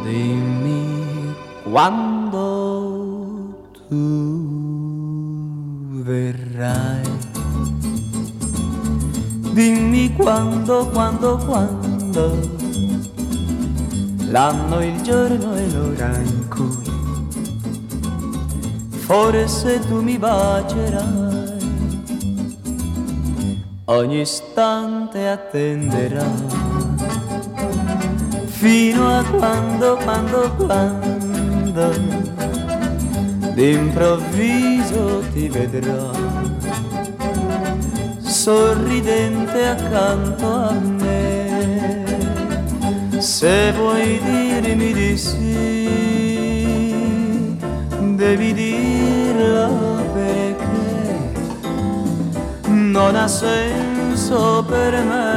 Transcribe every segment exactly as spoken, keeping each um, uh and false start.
Dimmi quando tu verrai. Dimmi quando, quando, quando, l'anno, il giorno e l'ora in cui forse tu mi bacerai. Ogni istante attenderò fino a quando, quando, quando d'improvviso ti vedrò sorridente accanto a me. Se vuoi dirmi di sì, devi dirlo perché non ha senso per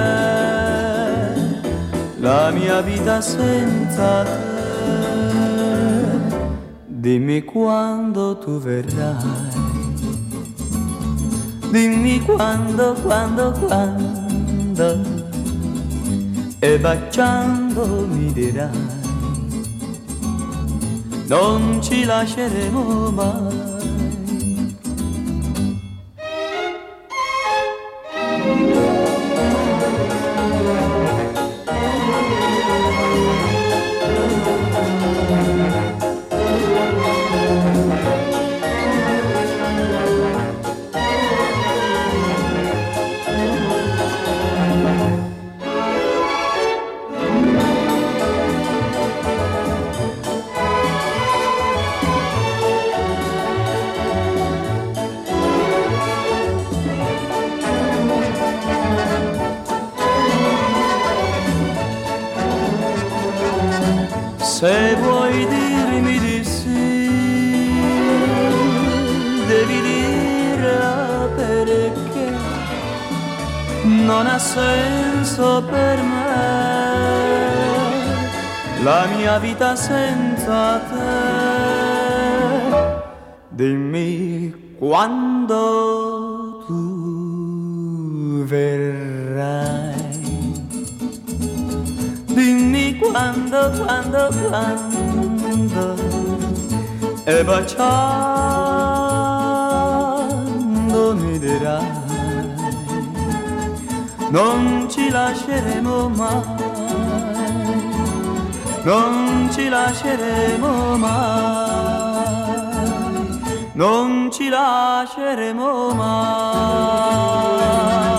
me la mia vita senza te. Dimmi quando tu verrai. Dimmi quando, quando, quando, e baciando mi dirai, non ci lasceremo mai. Se vuoi dirmi di sì, devi dirla perché non ha senso per me la mia vita senza te. Dimmi quando tu verrai. Dimmi quando, quando, quando, e baciando mi dirai, non ci lasceremo mai, non ci lasceremo mai, non ci lasceremo mai.